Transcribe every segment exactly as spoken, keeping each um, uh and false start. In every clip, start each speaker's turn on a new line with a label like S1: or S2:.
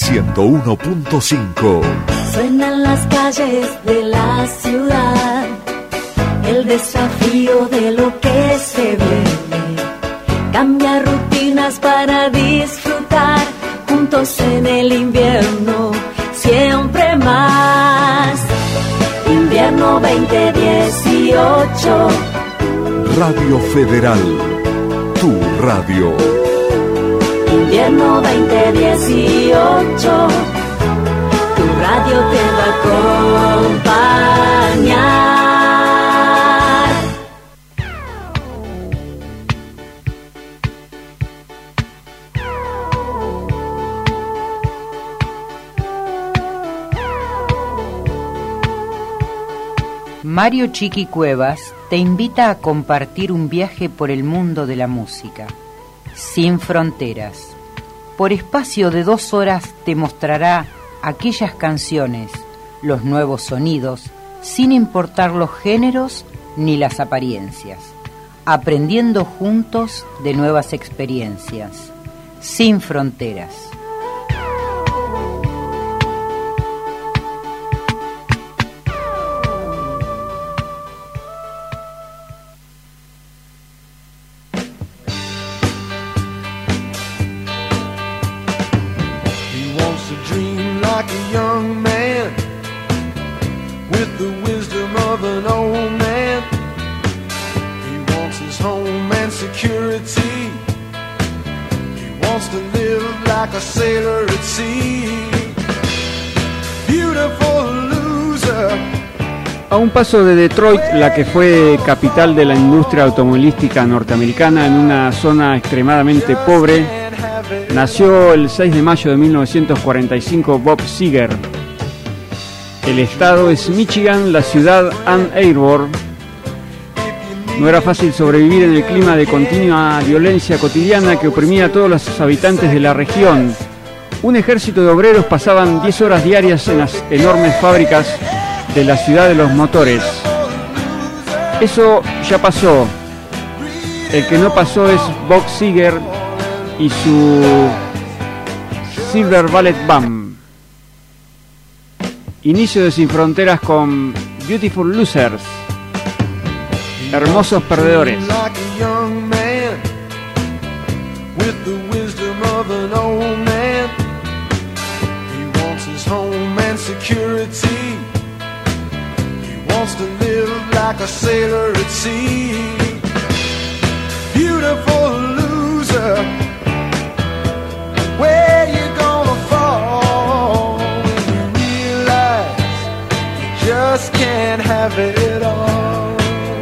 S1: ciento uno punto cinco.
S2: Suenan las calles de la ciudad, el desafío de lo que se viene. Cambia rutinas para disfrutar, juntos en el invierno, siempre más. Invierno veinte dieciocho.
S1: Radio Federal, tu radio.
S2: Invierno veinte dieciocho, tu radio te va a acompañar.
S3: Mario Chiqui Cuevas te invita a compartir un viaje por el mundo de la música, sin fronteras. Por espacio de dos horas te mostrará aquellas canciones, los nuevos sonidos, sin importar los géneros ni las apariencias, aprendiendo juntos de nuevas experiencias, sin fronteras.
S4: A un paso de Detroit, la que fue capital de la industria automovilística norteamericana en una zona extremadamente pobre, nació el seis de mayo de mil novecientos cuarenta y cinco Bob Seger. El estado es Michigan, la ciudad Ann Arbor. No era fácil sobrevivir en el clima de continua violencia cotidiana que oprimía a todos los habitantes de la región. Un ejército de obreros pasaban diez horas diarias en las enormes fábricas de la ciudad de los motores. Eso ya pasó. El que no pasó es Bob Seger y su Silver Ballet Band. Inicio de Sin Fronteras con Beautiful Losers, hermosos perdedores.
S5: Wants to live like a sailor at sea. Beautiful loser, where you gonna fall when you realize you just can't have it all?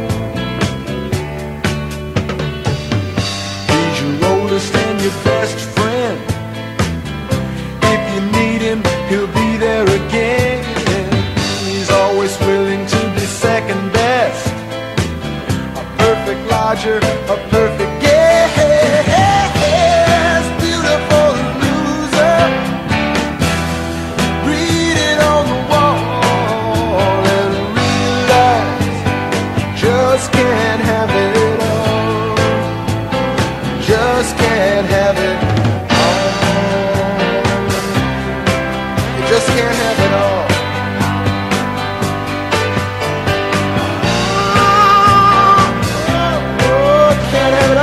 S5: He's your oldest and your best friend. If you need him, he'll be there again. He's always willing to second best, a perfect lodger, a perfect guest. Beautiful loser, read it on the wall and realize just can't have it all, just can't have it all, you just can't have it all. Can't have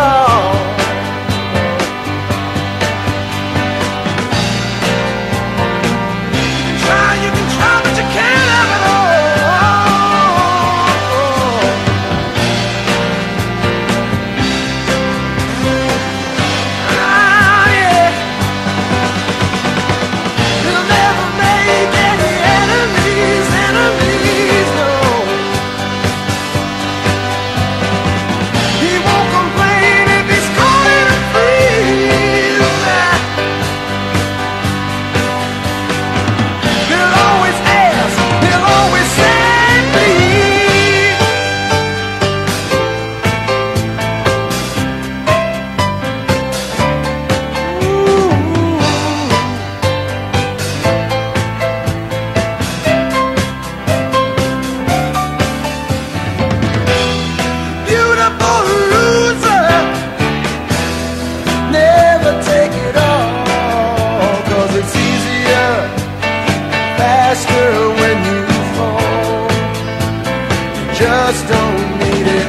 S5: faster when you fall. You just don't need it.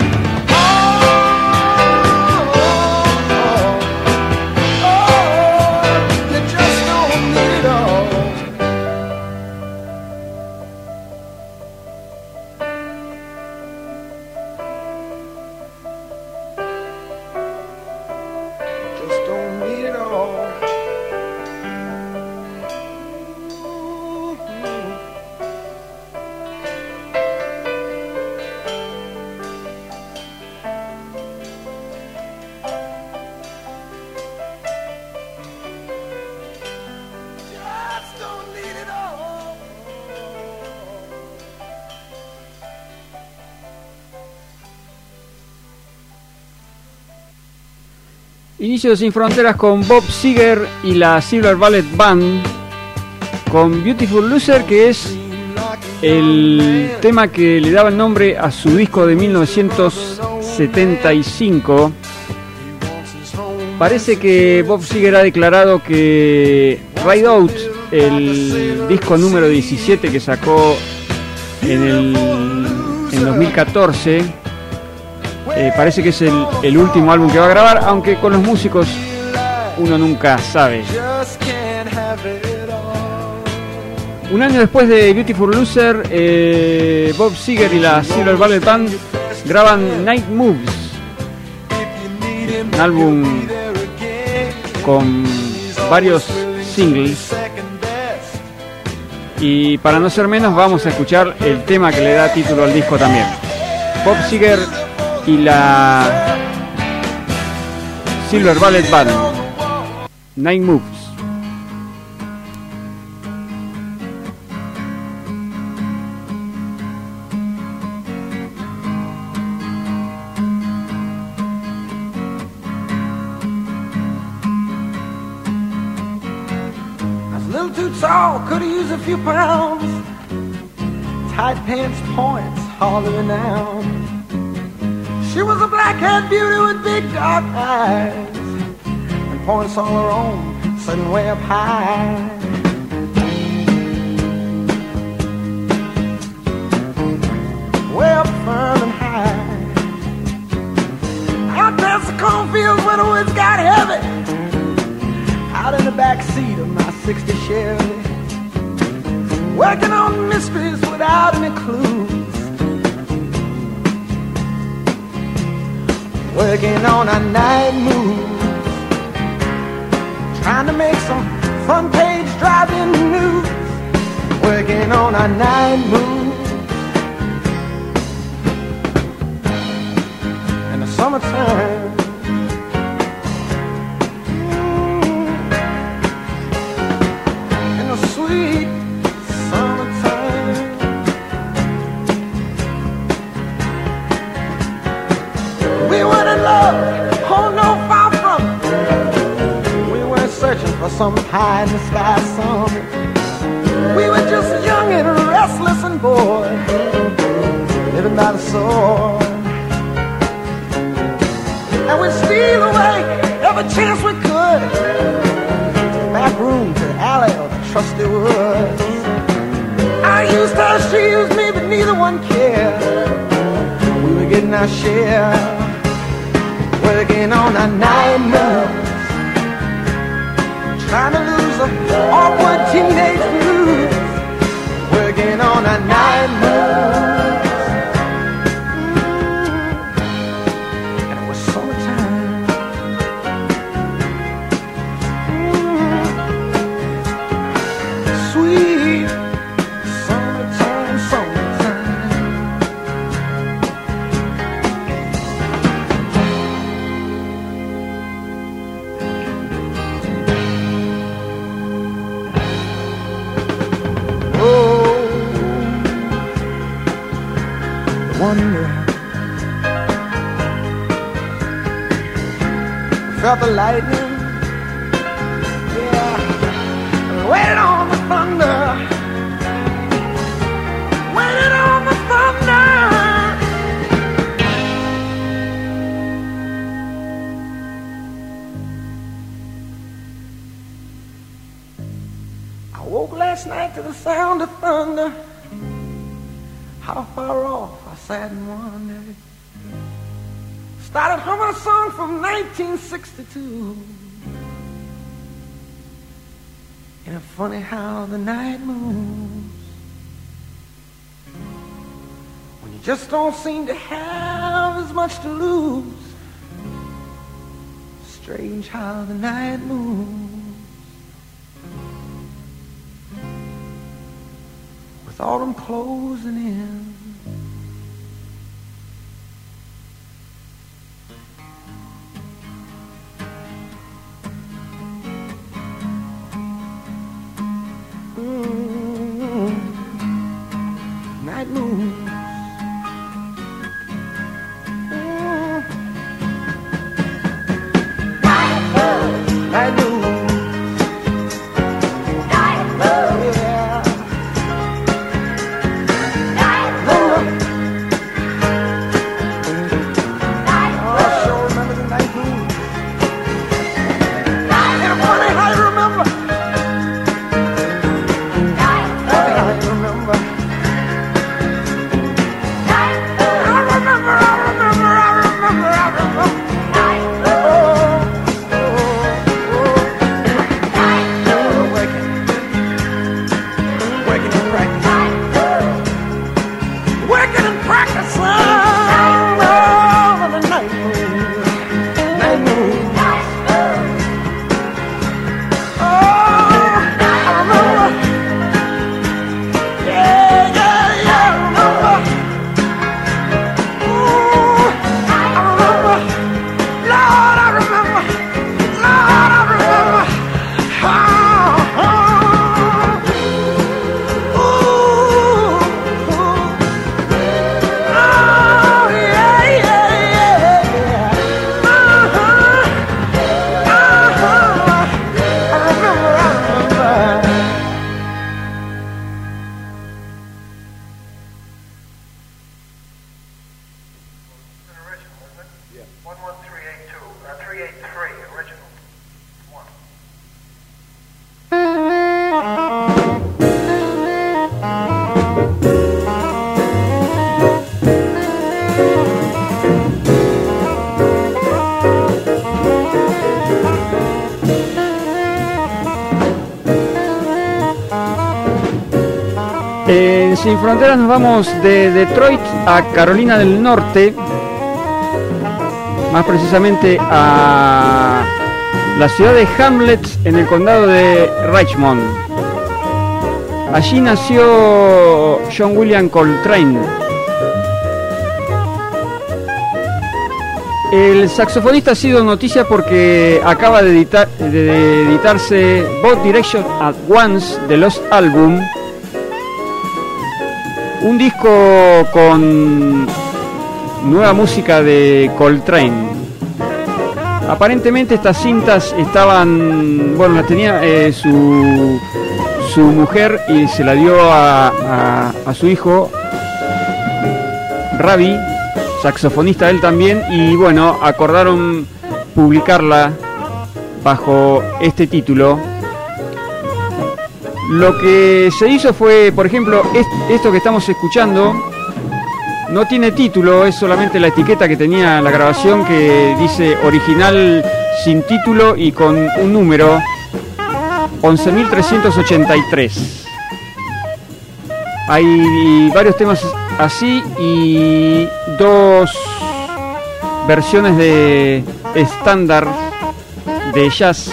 S4: Inicio Sin Fronteras con Bob Seger y la Silver Ballet Band con Beautiful Loser, que es el tema que le daba el nombre a su disco de mil novecientos setenta y cinco. Parece que Bob Seger ha declarado que Ride Out, el disco número diecisiete que sacó en el en dos mil catorce, Eh, parece que es el, el último álbum que va a grabar, aunque con los músicos uno nunca sabe. Un año después de Beautiful Loser, eh, Bob Seger y la Silver Ballet Band graban Night Moves, un álbum con varios singles. Y para no ser menos, vamos a escuchar el tema que le da título al disco también. Bob Seger y la Silver Ballet Band, Night Moves.
S5: I was a little too tall, could have used a few pounds. Tight pants points, hardly renowned. She was a black-haired beauty with big dark eyes and points all her own, sitting way up high. Way up firm and high. Out past the cornfields where the woods got heavy. Out in the back seat of my sixty Chevy, working on mysteries without any clues. Working on a night move, trying to make some front page driving news. Working on a night move in the summertime. Mm, in the sweet summertime. We were in love, oh no, far from it. We weren't searching for some high in the sky summit. We were just young and restless and bored, living by the sword. And we'd steal away every chance we could, to the back room, to the alley, or the trusty woods. I used her, she used me, but neither one cared. We were getting our share. Working on a night moves, trying to lose an awkward teenage blues. Working on a night moves, mm, and it was summertime. Mm, sweet summertime, summertime. Wonder, felt the lightning, yeah, waited on the thunder, waited on the thunder. I I woke last night to the sound of thunder. How far off I sat and wondered. Started humming a song from nineteen sixty-two. And it's funny how the night moves when you just don't seem to have as much to lose. Strange how the night moves with autumn closing in. Mm-hmm. Night moves. Night moves. Night moves. Yeah. Night moves. Night moves. Oh, I sure remember the night moves. Night moves. And funny how you remember. Night moves. Funny how you remember. Night moves. I remember, I remember, I remember, I remember. Night moves.
S4: En Sin Fronteras nos vamos de Detroit a Carolina del Norte, más precisamente a la ciudad de Hamlet en el condado de Richmond. Allí nació John William Coltrane. El saxofonista ha sido noticia porque acaba de, editar, de editarse Both Directions at Once, The Lost Album, un disco con nueva música de Coltrane. Aparentemente estas cintas estaban, bueno, las tenía eh, su, su mujer y se la dio a, a, a su hijo, Ravi, saxofonista él también, y bueno, acordaron publicarla bajo este título. Lo que se hizo fue, por ejemplo, esto que estamos escuchando no tiene título, es solamente la etiqueta que tenía la grabación que dice original sin título y con un número once mil trescientos ochenta y tres. Hay varios temas así y dos versiones de estándar de jazz.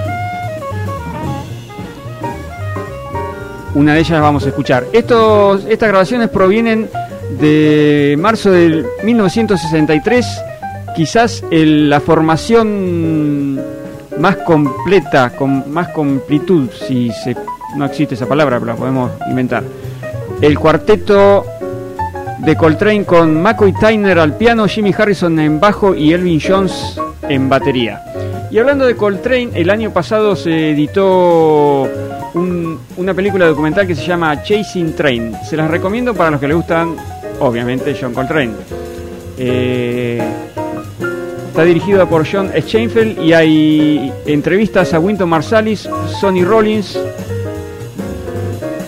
S4: Una de ellas vamos a escuchar. Estos, estas grabaciones provienen de marzo del mil novecientos sesenta y tres, quizás el, la formación más completa, con más completud, si se, no existe esa palabra, pero la podemos inventar. El cuarteto de Coltrane con McCoy Tyner al piano, Jimmy Harrison en bajo y Elvin Jones en batería. Y hablando de Coltrane, el año pasado se editó un, una película documental que se llama Chasing Train. Se las recomiendo para los que les gustan, obviamente, John Coltrane. Eh, está dirigida por John Steinfeld y hay entrevistas a Wynton Marsalis, Sonny Rollins,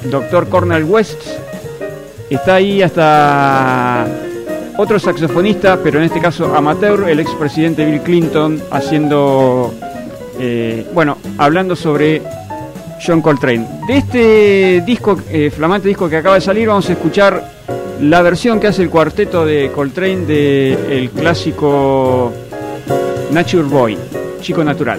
S4: doctor Cornel West. Está ahí hasta otro saxofonista, pero en este caso amateur, el expresidente Bill Clinton, haciendo, eh, bueno, hablando sobre John Coltrane. De este disco, eh, flamante disco que acaba de salir, vamos a escuchar la versión que hace el cuarteto de Coltrane del clásico Nature Boy, Chico Natural.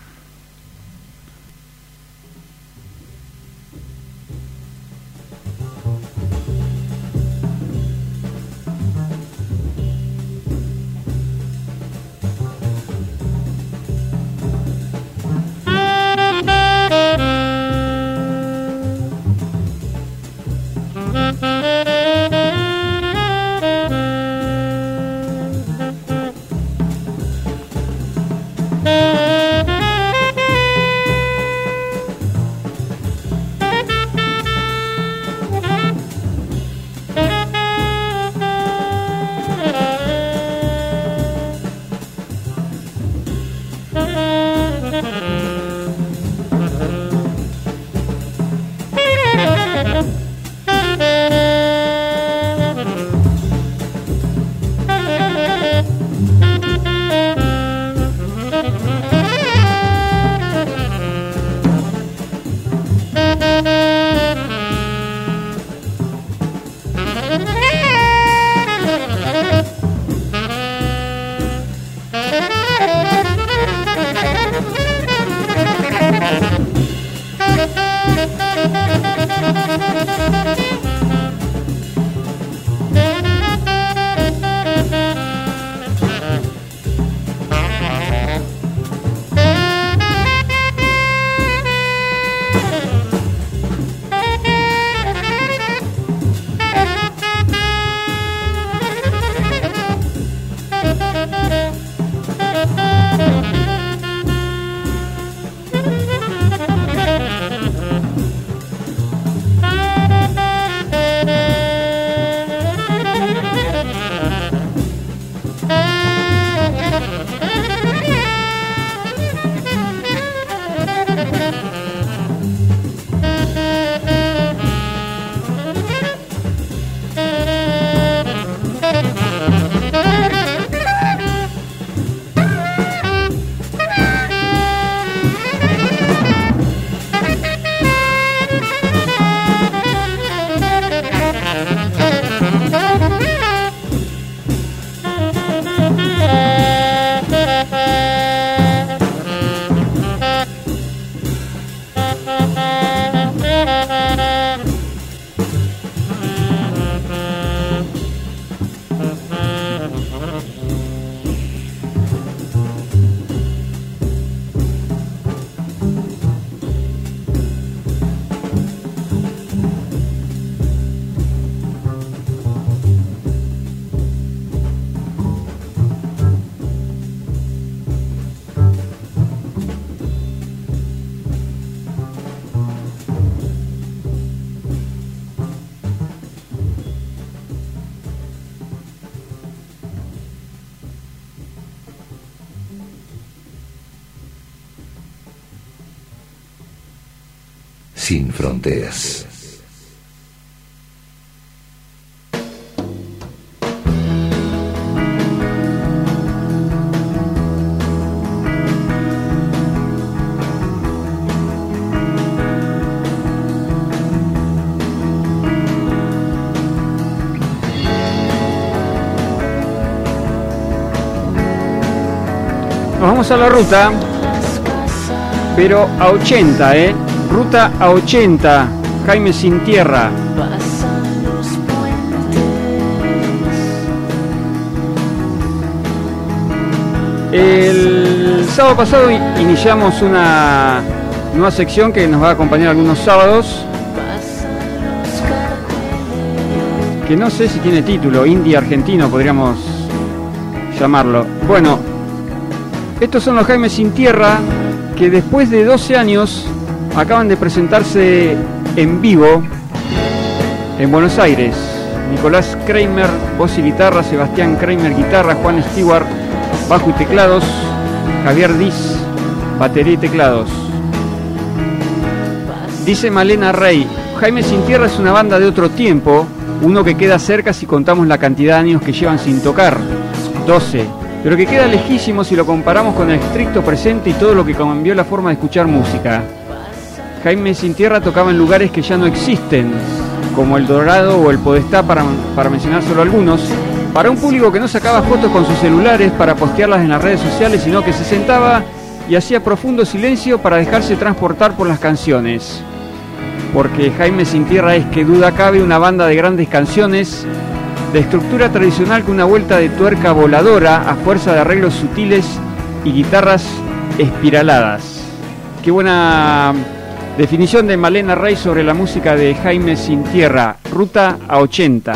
S1: Sin fronteras.
S4: Nos vamos a la ruta, pero a ochenta, ¿eh? Ruta a ochenta, Jaime Sin Tierra. El sábado pasado iniciamos una nueva sección que nos va a acompañar algunos sábados, que no sé si tiene título, indie argentino podríamos llamarlo. Bueno, estos son los Jaime Sin Tierra, que después de doce años acaban de presentarse en vivo en Buenos Aires. Nicolás Kramer, voz y guitarra, Sebastián Kramer, guitarra, Juan Stewart, bajo y teclados, Javier Diz, batería y teclados. Dice Malena Rey, Jaime Sin Tierra es una banda de otro tiempo, uno que queda cerca si contamos la cantidad de años que llevan sin tocar, doce, pero que queda lejísimo si lo comparamos con el estricto presente y todo lo que cambió la forma de escuchar música. Jaime Sin Tierra tocaba en lugares que ya no existen, como El Dorado o El Podestá, para, para mencionar solo algunos, para un público que no sacaba fotos con sus celulares para postearlas en las redes sociales, sino que se sentaba y hacía profundo silencio para dejarse transportar por las canciones. Porque Jaime Sin Tierra es, que duda cabe, una banda de grandes canciones, de estructura tradicional con una vuelta de tuerca voladora a fuerza de arreglos sutiles y guitarras espiraladas. Qué buena definición de Malena Rey sobre la música de Jaime Sin Tierra, Ruta a ochenta.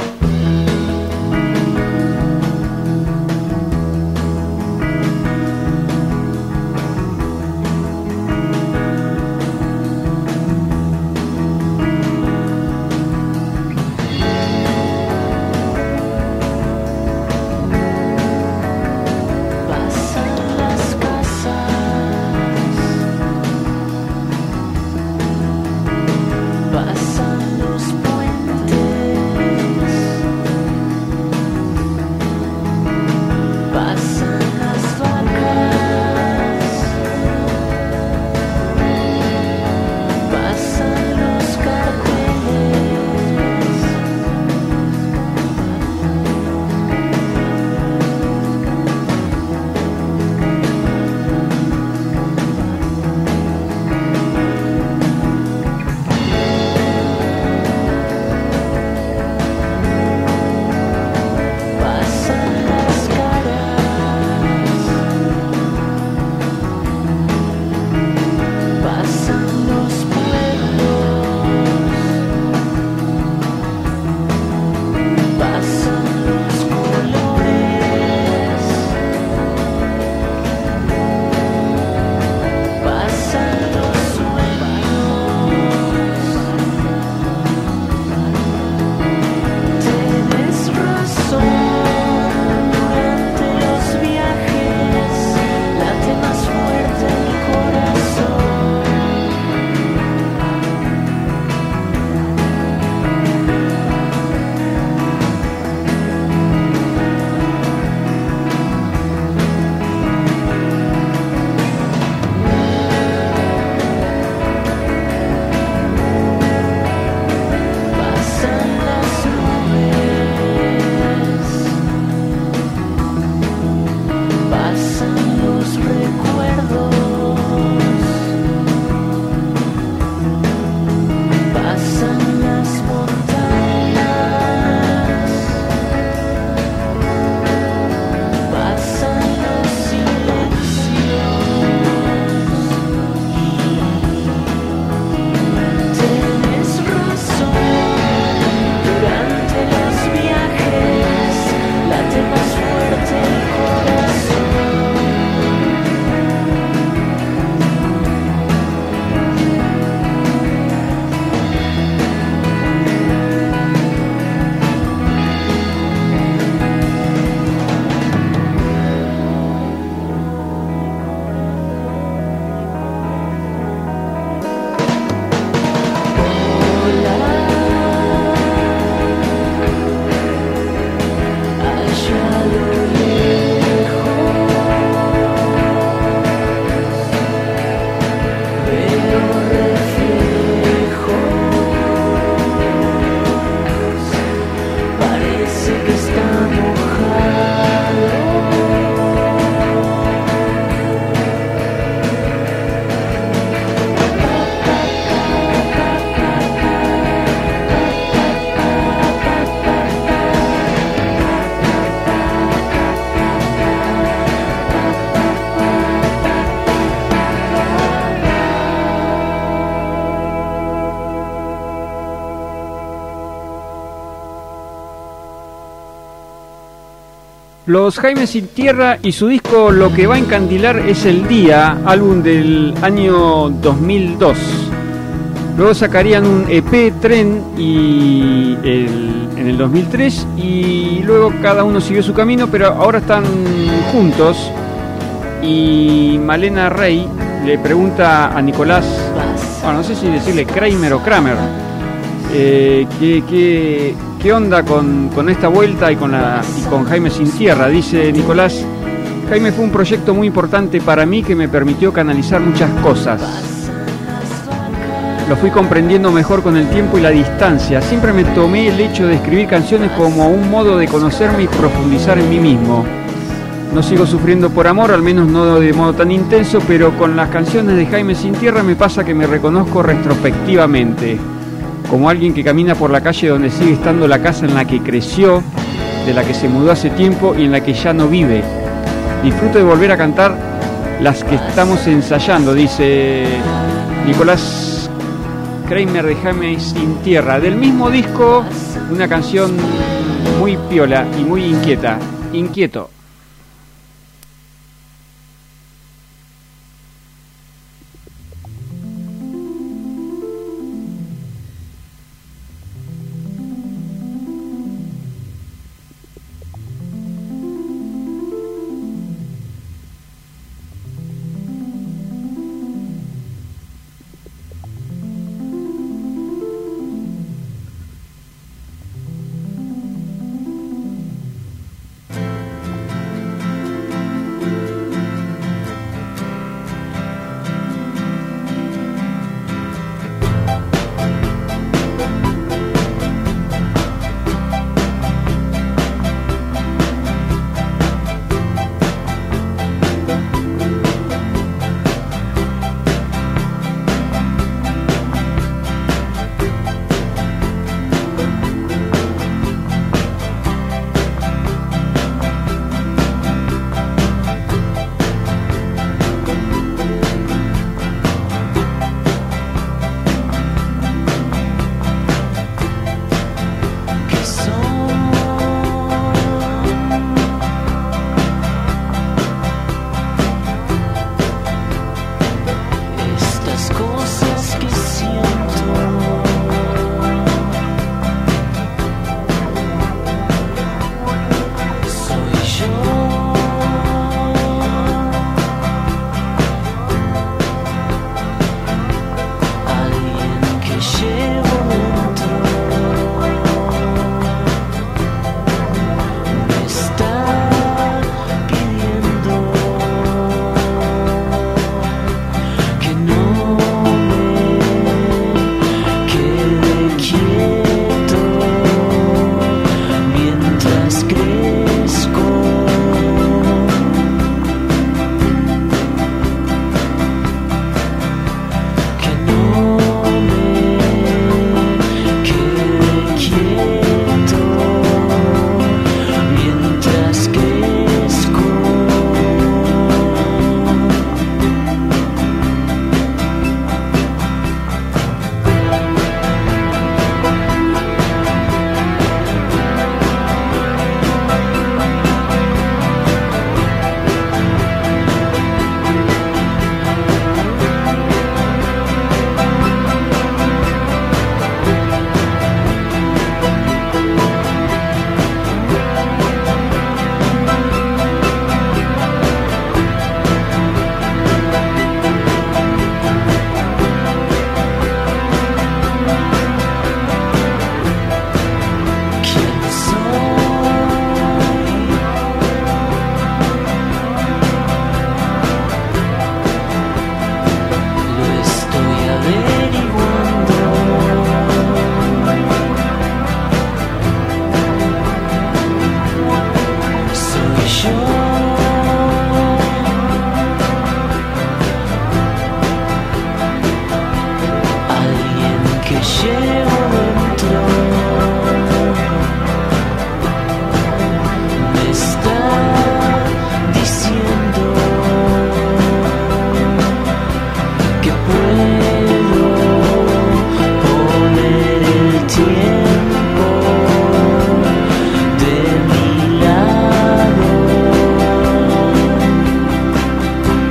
S4: Los Jaime Sin Tierra y su disco Lo que va a encandilar es el día, álbum del año dos mil dos. Luego sacarían un E P, Tren, y el, en el dos mil tres, y luego cada uno siguió su camino, pero ahora están juntos. Y Malena Rey le pregunta a Nicolás bueno, no sé si decirle Kramer o Kramer. Eh, ¿qué, qué, ¿Qué onda con, con esta vuelta y con, la, y con Jaime Sin Tierra? Dice Nicolás: Jaime fue un proyecto muy importante para mí que me permitió canalizar muchas cosas. Lo fui comprendiendo mejor con el tiempo y la distancia. Siempre me tomé el hecho de escribir canciones como un modo de conocerme y profundizar en mí mismo. No sigo sufriendo por amor, al menos no de modo tan intenso, pero con las canciones de Jaime Sin Tierra me pasa que me reconozco retrospectivamente, como alguien que camina por la calle donde sigue estando la casa en la que creció, de la que se mudó hace tiempo y en la que ya no vive. Disfruto de volver a cantar las que estamos ensayando, dice Nicolás Kramer de Jaime Sin Tierra. Del mismo disco, una canción muy piola y muy inquieta, Inquieto.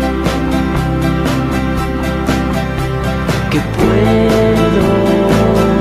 S2: que puedo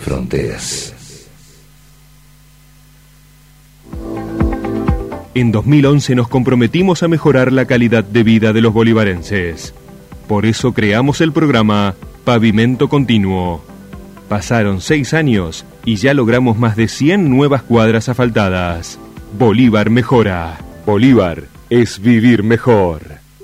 S1: fronteras.
S6: En dos mil once nos comprometimos a mejorar la calidad de vida de los bolivarenses. Por eso creamos el programa Pavimento Continuo. Pasaron seis años y ya logramos más de cien nuevas cuadras asfaltadas. Bolívar mejora. Bolívar es vivir mejor.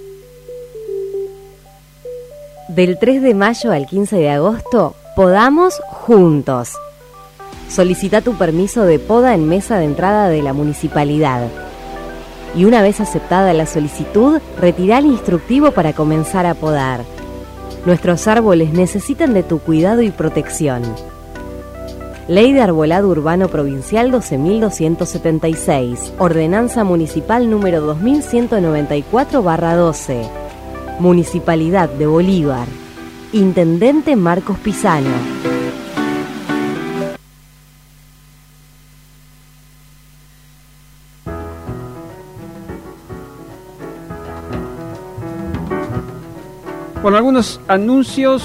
S7: Del tres de mayo al quince de agosto, podamos juntos. Solicita tu permiso de poda en mesa de entrada de la municipalidad. Y una vez aceptada la solicitud, retirá el instructivo para comenzar a podar. Nuestros árboles necesitan de tu cuidado y protección. Ley de Arbolado Urbano Provincial doce mil doscientos setenta y seis, Ordenanza Municipal número dos mil ciento noventa y cuatro barra doce. Municipalidad de Bolívar. Intendente Marcos Pisano.
S4: Bueno, algunos anuncios.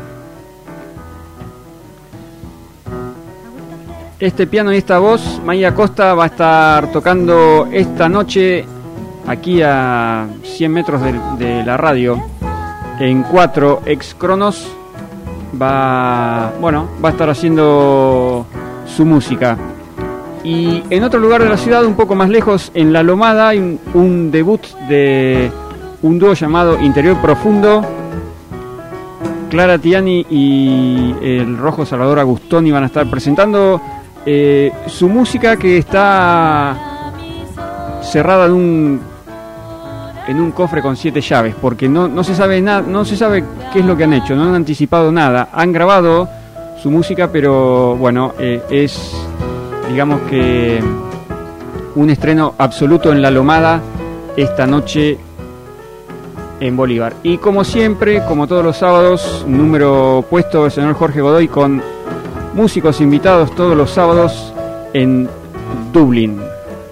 S4: Este piano y esta voz, Maya Costa va a estar tocando esta noche aquí a cien metros de, de la radio, en cuatro ex Cronos. Va, bueno, va a estar haciendo su música. Y en otro lugar de la ciudad, un poco más lejos, en La Lomada, hay un, un debut de un dúo llamado Interior Profundo. Clara Tiani y el Rojo Salvador Agustoni van a estar presentando eh, su música, que está cerrada en un en un cofre con siete llaves, porque no, no se sabe nada, no se sabe qué es lo que han hecho, no han anticipado nada, han grabado su música, pero bueno, eh, es digamos que un estreno absoluto en La Lomada esta noche en Bolívar. Y como siempre, como todos los sábados, número puesto del señor Jorge Godoy, con músicos invitados todos los sábados en Dublín.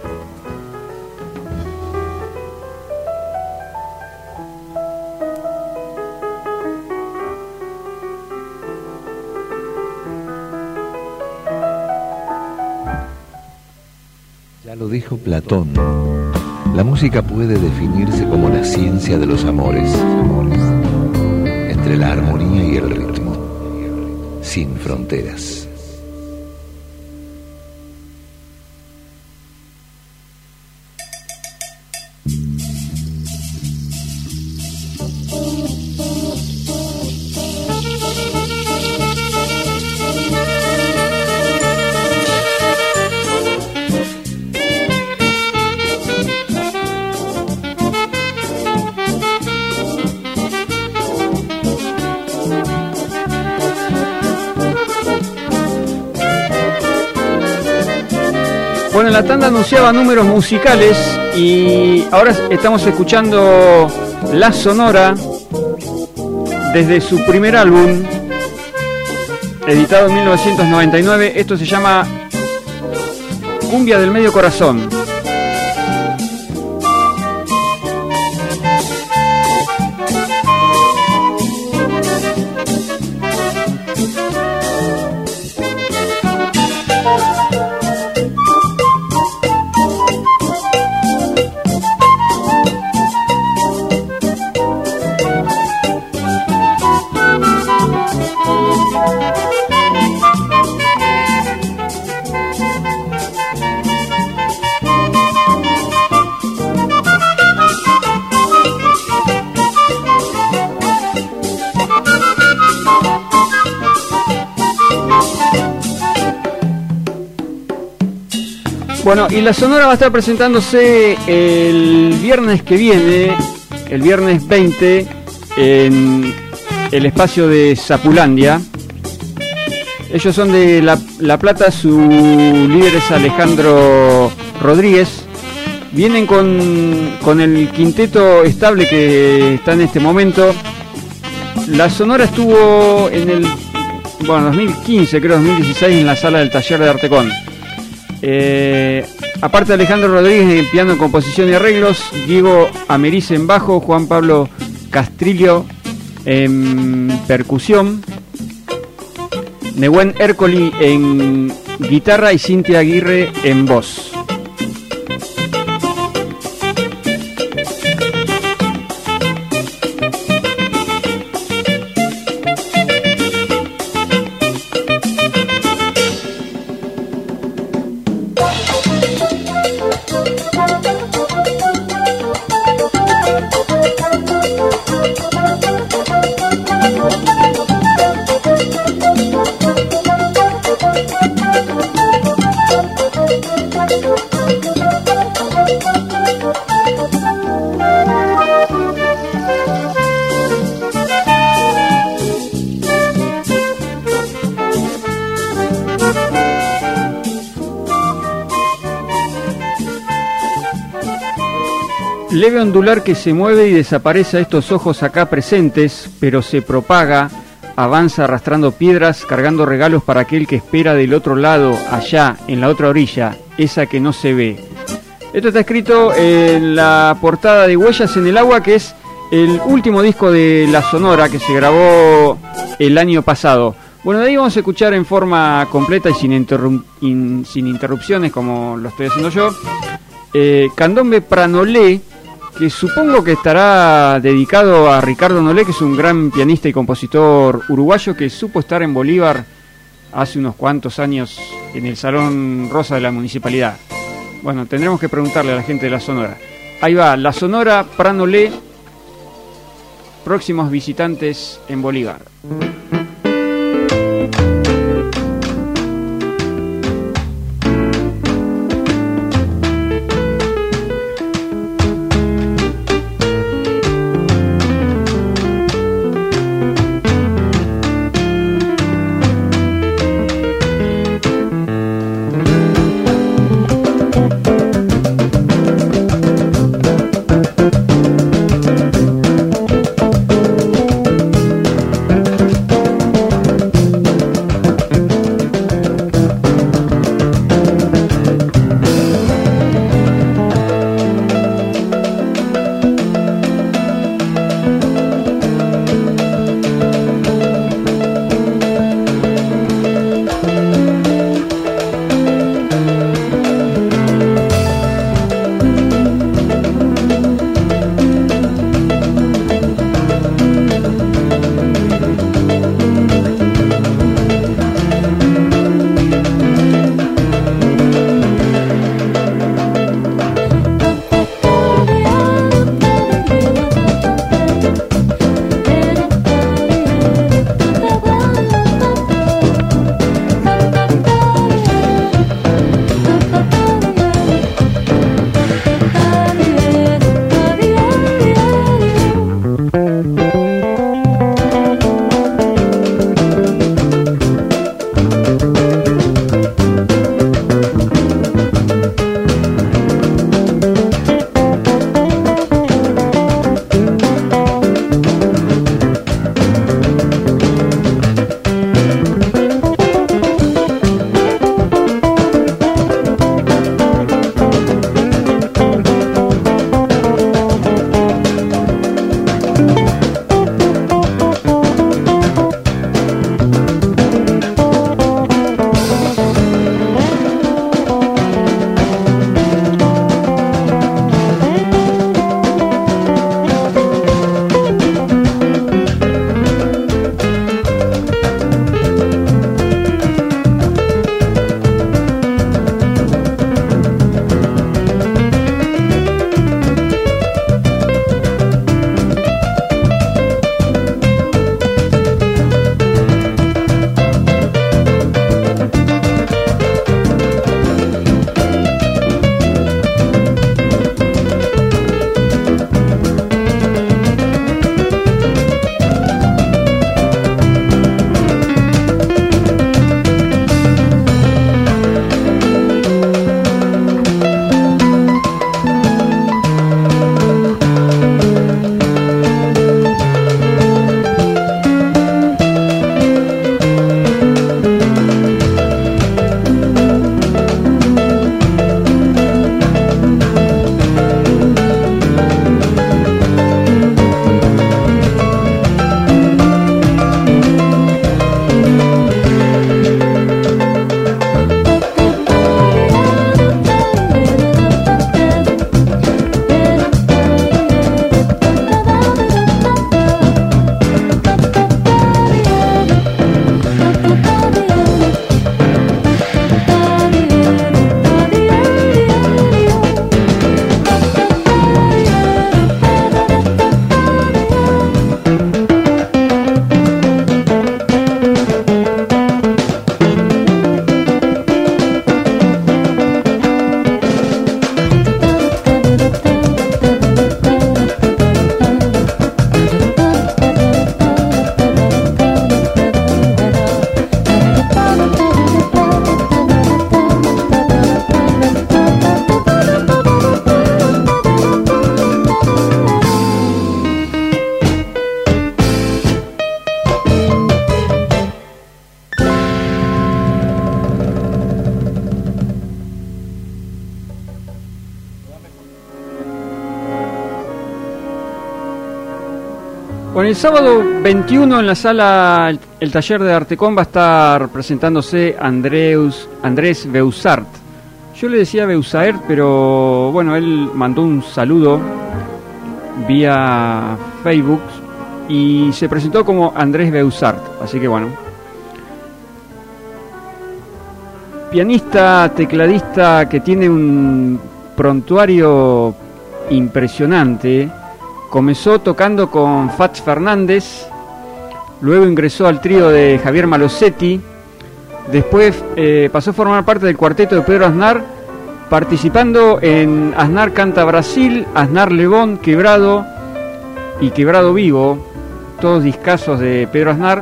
S1: Ya lo dijo Platón. La música puede definirse como la ciencia de los amores, amores, entre la armonía y el ritmo, sin fronteras.
S4: Bueno, la tanda anunciaba números musicales y ahora estamos escuchando La Sonora desde su primer álbum, editado en mil novecientos noventa y nueve. Esto se llama Cumbia del Medio Corazón. Bueno, y la Sonora va a estar presentándose el viernes que viene, el viernes veinte, en el espacio de Zapulandia. Ellos son de La, La Plata, su líder es Alejandro Rodríguez. Vienen con, con el quinteto estable que está en este momento. La Sonora estuvo en el bueno, dos mil quince, creo dos mil dieciséis, en la sala del taller de Artecón. Eh, aparte de Alejandro Rodríguez en piano, composición y arreglos, Diego Ameriz en bajo, Juan Pablo Castrillo en percusión, Nehuen Ercoli en guitarra y Cintia Aguirre en voz. Leve ondular que se mueve y desaparece a estos ojos acá presentes, pero se propaga, avanza arrastrando piedras, cargando regalos para aquel que espera del otro lado, allá, en la otra orilla, esa que no se ve. Esto está escrito en la portada de Huellas en el Agua, que es el último disco de La Sonora que se grabó el año pasado. Bueno, de ahí vamos a escuchar en forma completa y sin, interrum- in, sin interrupciones, como lo estoy haciendo yo, eh, Candombe Pranolé, que supongo que estará dedicado a Ricardo Nolé, que es un gran pianista y compositor uruguayo que supo estar en Bolívar hace unos cuantos años en el Salón Rosa de la Municipalidad. Bueno, tendremos que preguntarle a la gente de La Sonora. Ahí va, La Sonora, Pranolé, próximos visitantes en Bolívar. Bueno, el sábado veintiuno en la sala el, el taller de Artecom va a estar presentándose Andreus, Andrés Beusart. Yo le decía Beusaert, pero bueno, él mandó un saludo vía Facebook y se presentó como Andrés Beusart, así que bueno. Pianista, tecladista que tiene un prontuario impresionante. Comenzó tocando con Fats Fernández, luego ingresó al trío de Javier Malosetti, después eh, pasó a formar parte del cuarteto de Pedro Aznar, participando en Aznar Canta Brasil, Aznar Lebón, Quebrado y Quebrado Vivo, todos discazos de Pedro Aznar.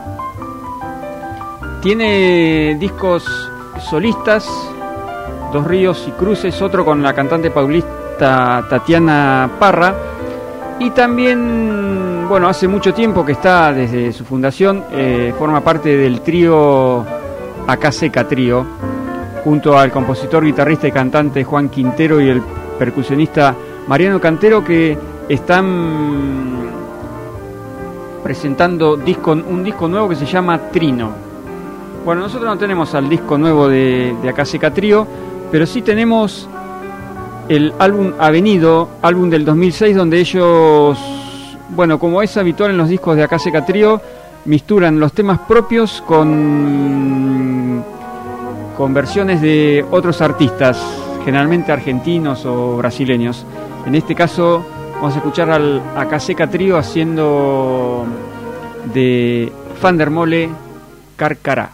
S4: Tiene discos solistas, Dos Ríos y Cruces, otro con la cantante paulista Tatiana Parra. Y también, bueno, hace mucho tiempo que está desde su fundación, eh, forma parte del trío Acá Seca Trío, junto al compositor, guitarrista y cantante Juan Quintero y el percusionista Mariano Cantero, que están presentando disco, un disco nuevo que se llama Trino. Bueno, nosotros no tenemos al disco nuevo de, de Acá Seca Trío, pero sí tenemos el álbum Avenido, álbum del dos mil seis, donde ellos, bueno, como es habitual en los discos de Acá Seca Trío, misturan los temas propios con, con versiones de otros artistas, generalmente argentinos o brasileños. En este caso vamos a escuchar al Acá Seca Trío haciendo de Van der Mole Carcará.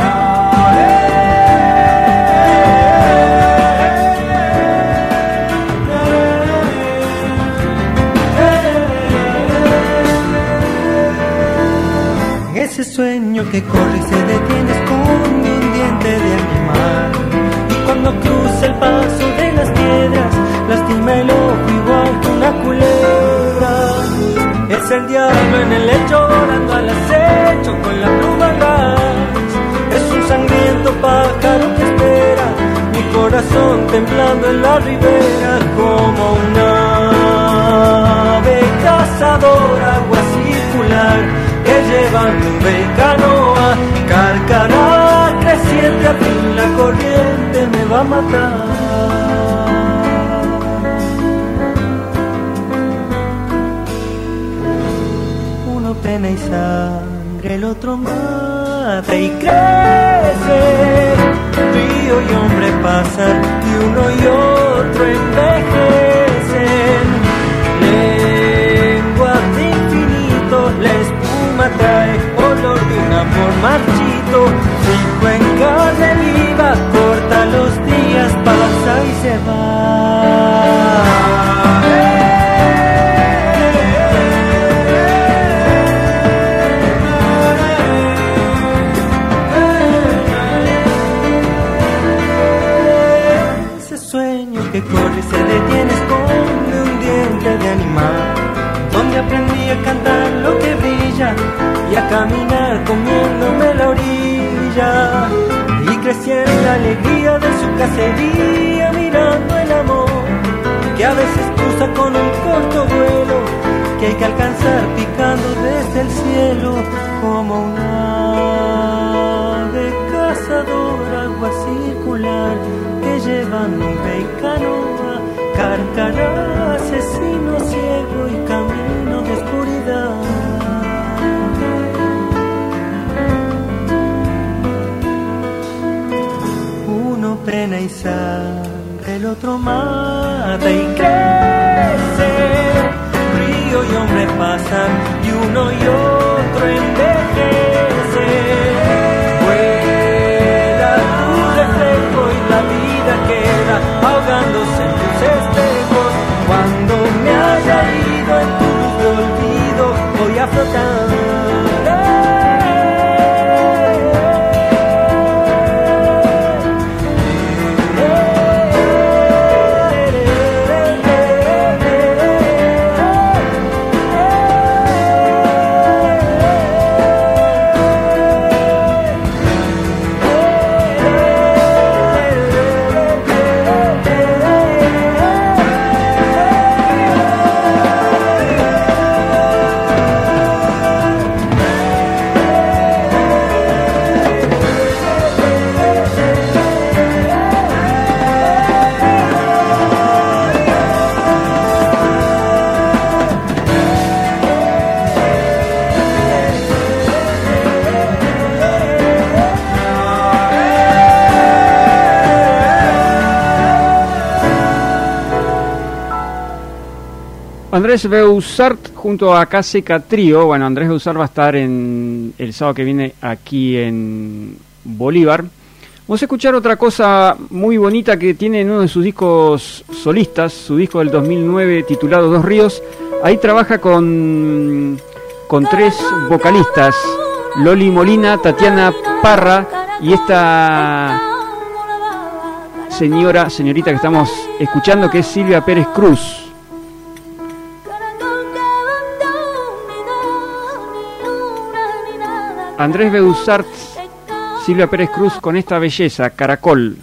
S8: Ese sueño que corre y se detiene esconde un diente de animal, y cuando cruza el paso de las piedras lastima el ojo igual que una culebra. Es el diablo en el lecho orando al acecho con la pluma al ras. Es un sangriento pájaro que espera, mi corazón temblando en la ribera, como una ave cazadora, agua circular que lleva nube y canoa, Carcará creciente, a fin la corriente me va a matar. Uno pena y sangre, el otro mata y crece. Río y hombre pasan y uno y otro envejecen. Lengua de infinito, la espuma trae olor de un amor marchito. Rico en carne viva, corta los días, pasa y se va. Ese sueño que corre y se detiene esconde un diente de animal, donde aprendí a cantar lo que brilla y a caminar comiéndome la orilla, y crecí en la alegría de su cacería, mirando el amor que a veces cruza con un corto vuelo, que hay que alcanzar picando desde el cielo, como una ave cazadora, agua circular que lleva nube y canoa, Carcará, asesino ciego y camino de oscuridad. Uno pena y sangre, el otro mata y crece. Río y hombre pasan y uno y otro envejece. Vuela tu reflejo y la vida queda ahogándose en tus espejos. Cuando me haya ido en tu luz de olvido, voy a flotar.
S4: Andrés Beussart junto a K C K Trío. Bueno, Andrés Beussart va a estar en el sábado que viene aquí en Bolívar. Vamos a escuchar otra cosa muy bonita que tiene en uno de sus discos solistas, su disco del dos mil nueve titulado Dos Ríos. Ahí trabaja con, con tres vocalistas, Loli Molina, Tatiana Parra y esta señora, señorita que estamos escuchando, que es Silvia Pérez Cruz. Andrés Beussart, Silvia Pérez Cruz con esta belleza, Caracol.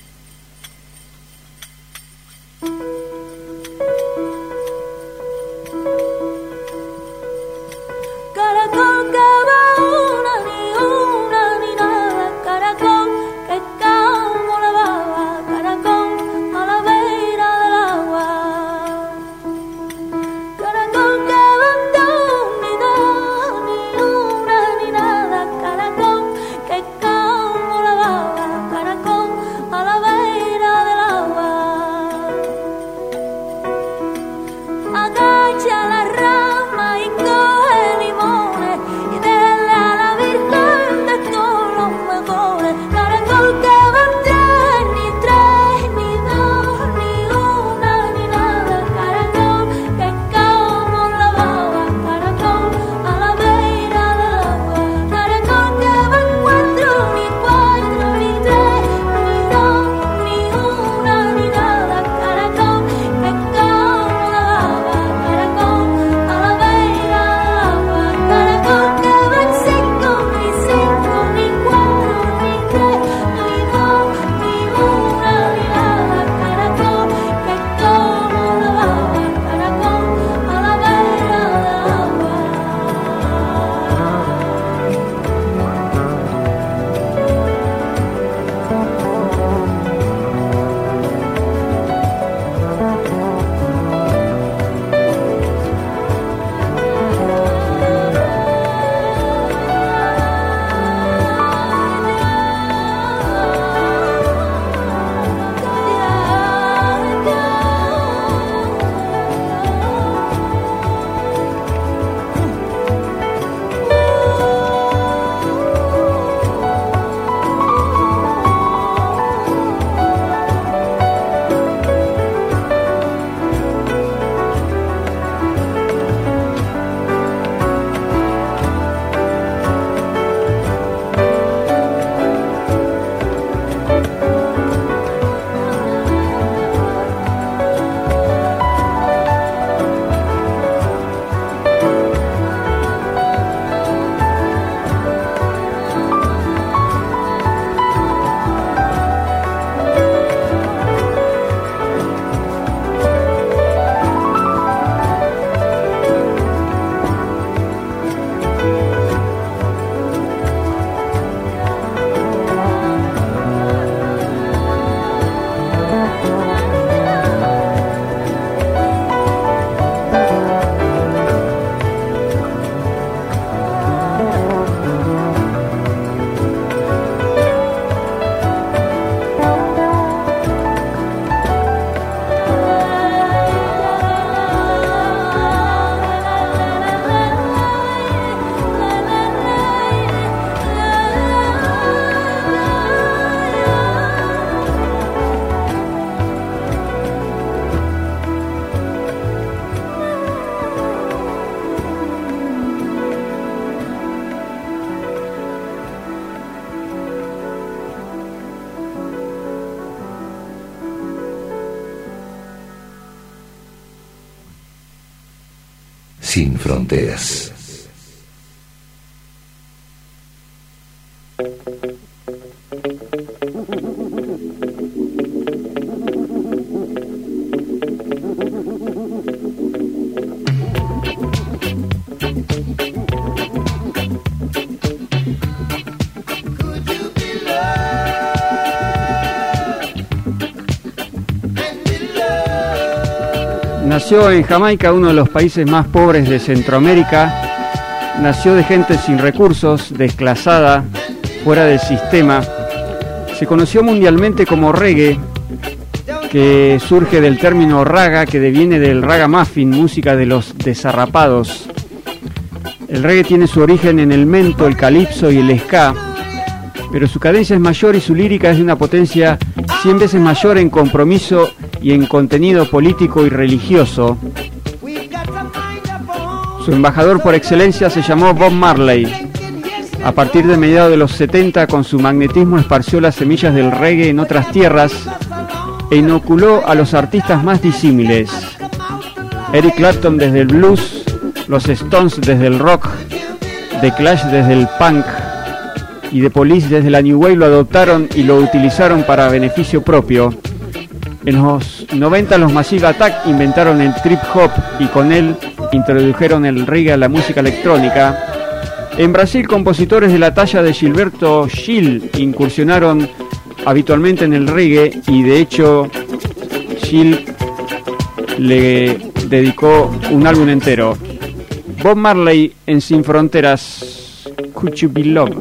S1: Sin fronteras.
S4: Nació en Jamaica, uno de los países más pobres de Centroamérica. Nació de gente sin recursos, desclasada, fuera del sistema. Se conoció mundialmente como reggae, que surge del término raga, que deviene del ragamuffin, música de los desarrapados. El reggae tiene su origen en el mento, el calipso y el ska, pero su cadencia es mayor y su lírica es de una potencia cien veces mayor en compromiso y en contenido político y religioso. Su embajador por excelencia se llamó Bob Marley. A partir de mediados de los setenta, con su magnetismo esparció las semillas del reggae en otras tierras e inoculó a los artistas más disímiles. Eric Clapton desde el blues, los Stones desde el rock, The Clash desde el punk y The Police desde la New Wave lo adoptaron y lo utilizaron para beneficio propio. En los noventa los Massive Attack inventaron el trip hop y con él introdujeron el reggae a la música electrónica. En Brasil, compositores de la talla de Gilberto Gil incursionaron habitualmente en el reggae y de hecho Gil le dedicó un álbum entero. Bob Marley en Sin Fronteras, Could You Be Loved?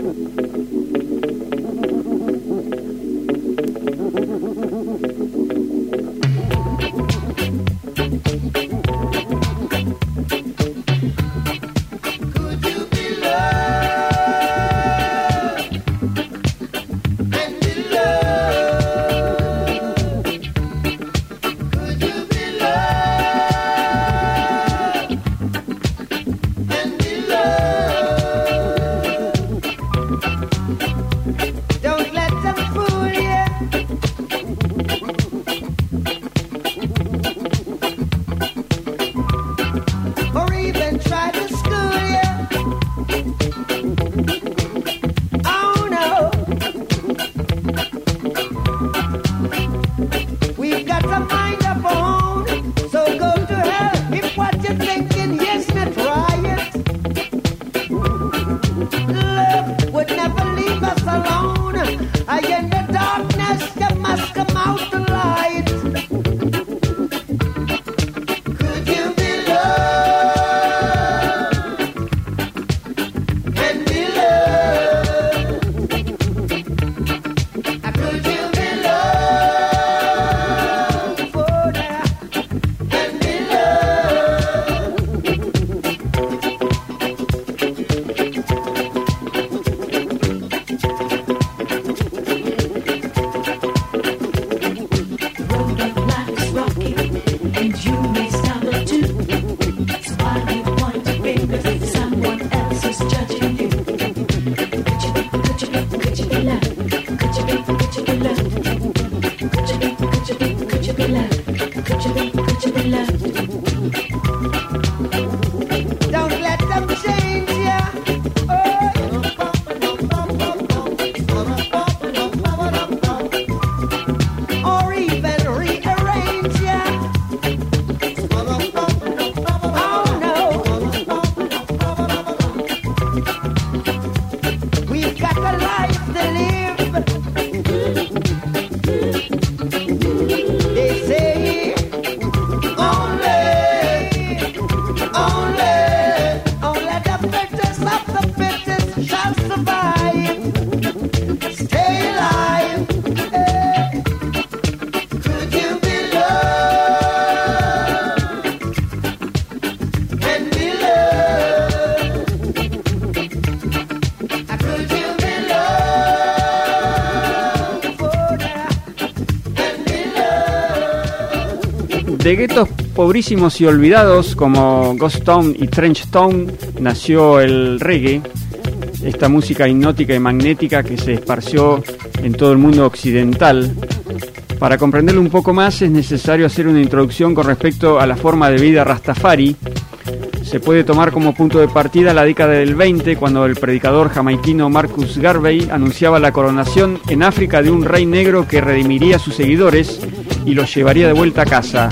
S4: De guetos pobrísimos y olvidados como Ghost Town y Trench Town nació el reggae, esta música hipnótica y magnética que se esparció en todo el mundo occidental. Para comprenderlo un poco más es necesario hacer una introducción con respecto a la forma de vida rastafari. Se puede tomar como punto de partida la década del veinte, cuando el predicador jamaiquino Marcus Garvey anunciaba la coronación en África de un rey negro que redimiría a sus seguidores y los llevaría de vuelta a casa.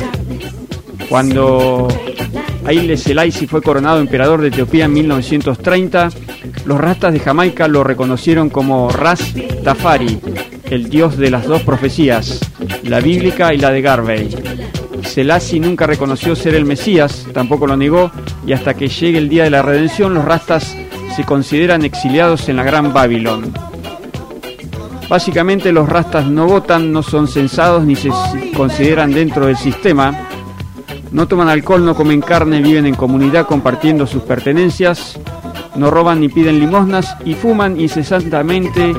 S4: Cuando Haile Selassie fue coronado emperador de Etiopía en mil novecientos treinta, los rastas de Jamaica lo reconocieron como Ras Tafari, el dios de las dos profecías, la bíblica y la de Garvey. Selassie nunca reconoció ser el Mesías, tampoco lo negó, y hasta que llegue el día de la redención, los rastas se consideran exiliados en la Gran Babilón. Básicamente los rastas no votan, no son censados ni se consideran dentro del sistema. No toman alcohol, no comen carne, viven en comunidad compartiendo sus pertenencias. No roban ni piden limosnas y fuman incesantemente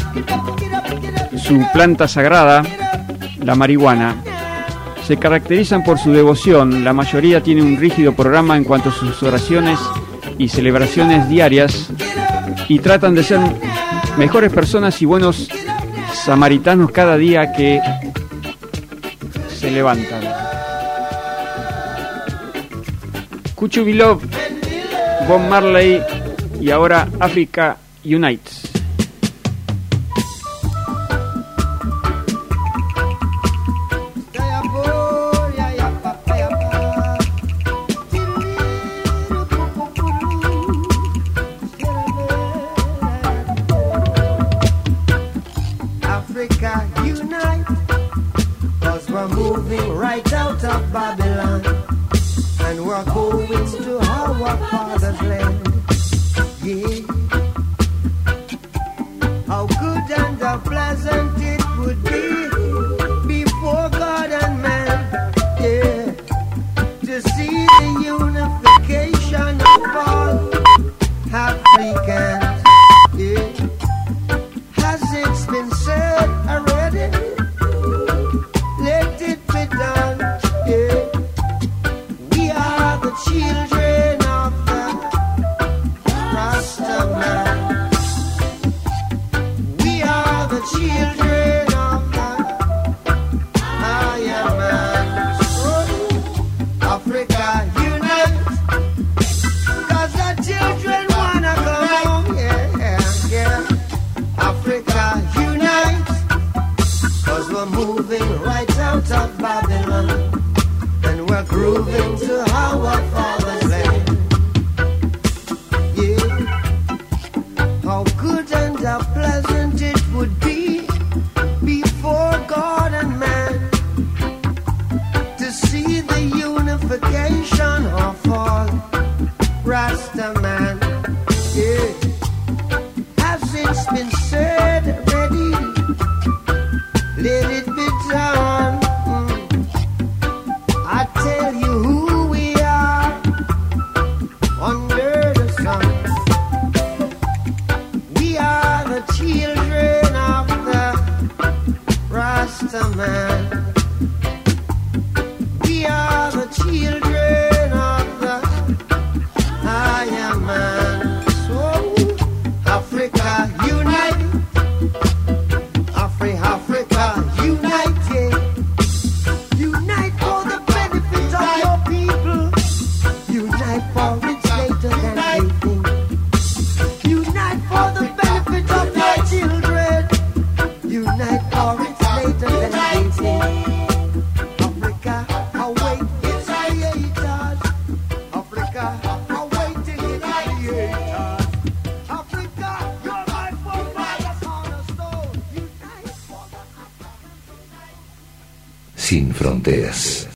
S4: su planta sagrada, la marihuana. Se caracterizan por su devoción. La mayoría tiene un rígido programa en cuanto a sus oraciones y celebraciones diarias y tratan de ser mejores personas y buenos samaritanos cada día que se levantan. Kuchu Bilov, Bob Marley y ahora Africa Unites.
S1: Sin fronteras.